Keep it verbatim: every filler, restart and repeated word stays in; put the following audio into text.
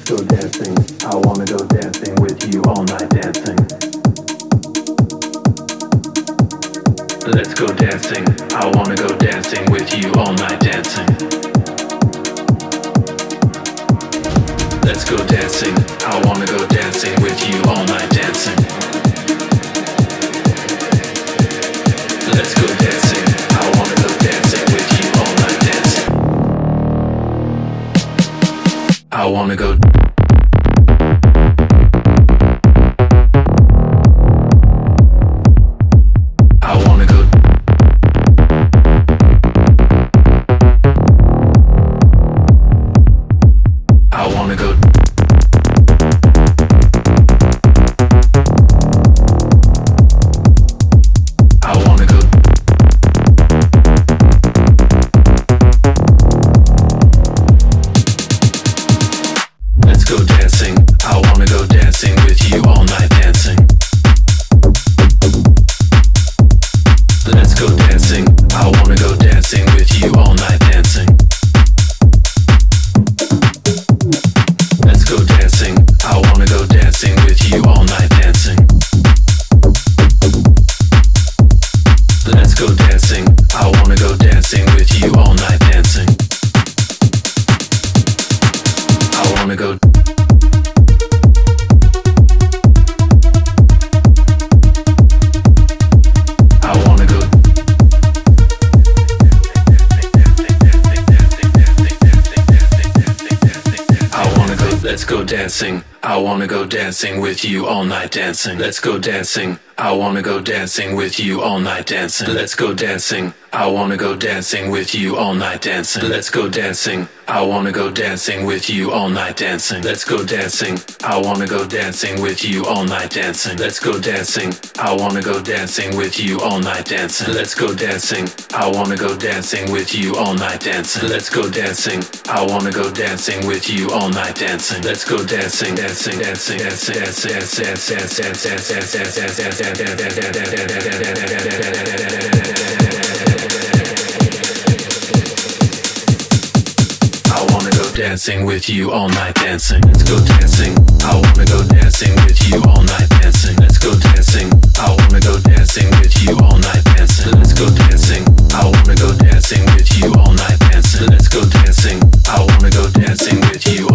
go dancing. I wanna go dancing with you all night dancing. Let's go dancing. I wanna go dancing with you all night dancing. Let's go dancing. I wanna go dancing with you all night dancing. Let's go dancing. I wanna go dancing with you all night dancing. I wanna go. I wanna go dancing with you all night dancing. Let's go dancing. I wanna go dancing with you all night dancing. Let's go dancing. I wanna go dancing with you all night dancing. Let's go dancing. I wanna go dancing with you all night dancing. Let's go dancing. I wanna go dancing with you all night dancing. Let's go dancing. I wanna go dancing with you all night dancing. Let's go dancing. I wanna go dancing with you all night dancing. Let's go dancing. I wanna go dancing with you all night dancing. Let's go dancing, dancing, dancing, dancing, dancing, dancing, dancing, dancing, dancing, I wanna go dancing with you all night dancing. Let's go dancing. I wanna go dancing with you all night dancing. Let's go dancing. I wanna go dancing with you all night dancing. Let's go dancing. I wanna go dancing with you all night dancing. Let's go dancing. I wanna go dancing with you